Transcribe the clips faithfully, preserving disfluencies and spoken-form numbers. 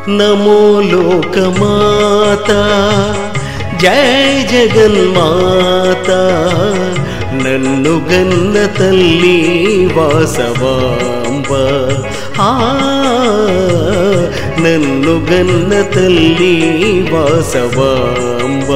నమో లోకమాత జయ జగన్మాత నన్ను గన్న తల్లి వాసవాంబ ఆ నన్ను గన్న తల్లి వాసవాంబ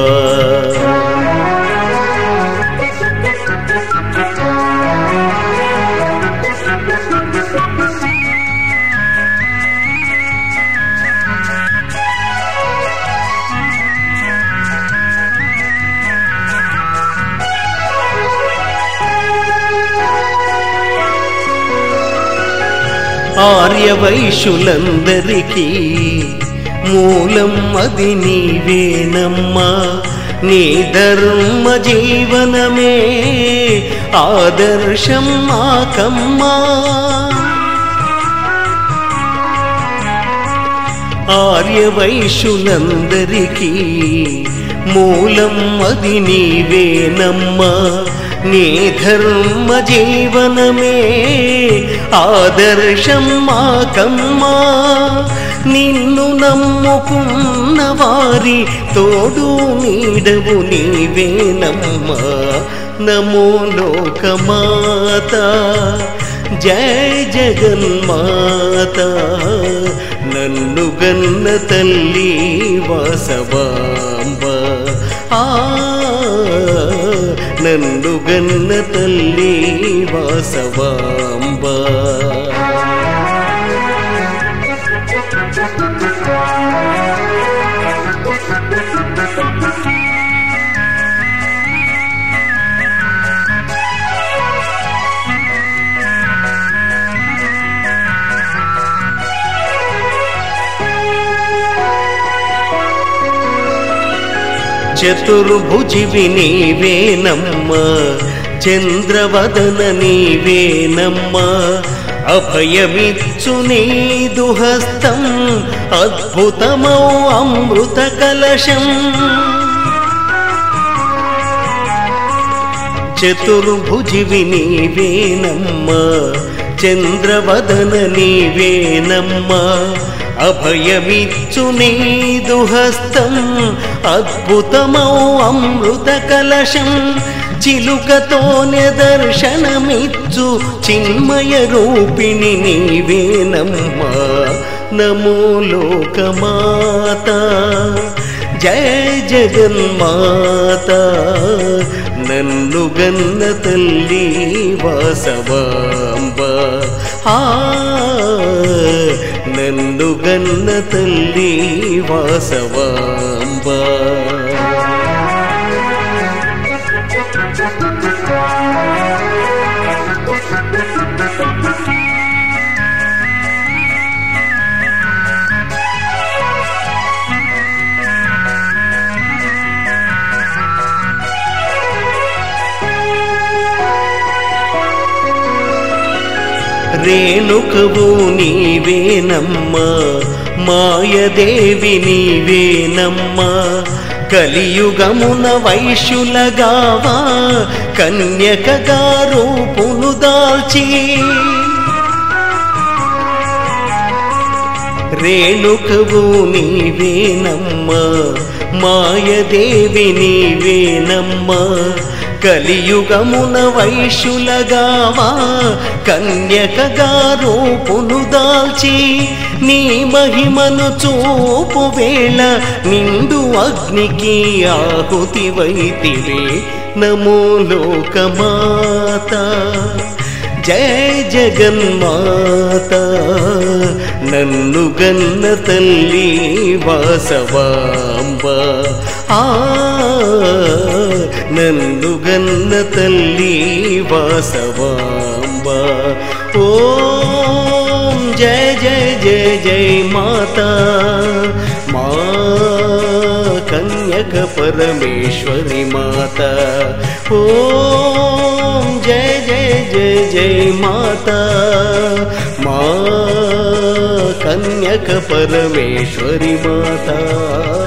ఆర్యవైశ్యులందరికీ మూలం అది నీవేనమ్మా నీ ధర్మ జీవనమే ఆదర్శం మాకమ్మా ఆర్యవైశ్యులందరికీ మూలం అది నీవేనమ్మా నీ ధర్మ జీవనమే ఆదర్శం మాకమ్మా నిన్ను నమ్ముకున్న వారి తోడు నీడవు నీవేనమ్మా నమో లోకమాత జయ జగన్మాత నన్ను గన్న తల్లి వాసవాంబ ఆ నన్ను గన్న తల్లి వాసవాంబ చతుర్భుజివి నీవేనమ్మా చంద్రవదన నీవేనమ్మా అభయమిచ్చు నీదు హస్తం అద్భుతమౌ అమృత కలశం చతుర్భుజివి నీవేనమ్మా చంద్రవదన నీవేనమ్మా అభయమిచ్చు నీదు హస్తం అద్భుతమౌ అమృత కలశం చిలుకతోనే దర్శనమిచ్చు చిన్మయ రూపిణి నీవేనమ్మా నమో లోకమాత జయ జగన్మాత నన్ను గన్న తల్లి వాసవాంబ ఆ నన్ను గన్న తల్లి వాసవాంబ రేణుకవు నీవేనమ్మా మాయదేవి నీవేనమ్మా కలియుగమున వైశ్యులగావా కన్యకగా రూపును దాల్చి రేణుకవు నీవేనమ్మా మాయదేవి నీవేనమ్మా కలియుగమున వైశ్యులగావా కన్యకగా రూపును దాల్చి నీ మహిమను చూపు వేళ నిండు అగ్నికి ఆహుతి వైతివే నమో లోకమాత జయ జగన్మాత నన్ను గన్న తల్లి వాసవాంబ ఆ నన్ను గన్న తల్లి వాసవాంబ ఓం జయ జయ జయ జయ మాత మా కన్యక పరమేశ్వరి మాత ఓం జయ జయ జయ జయ మాత మా కన్యక పరమేశ్వరి మాత।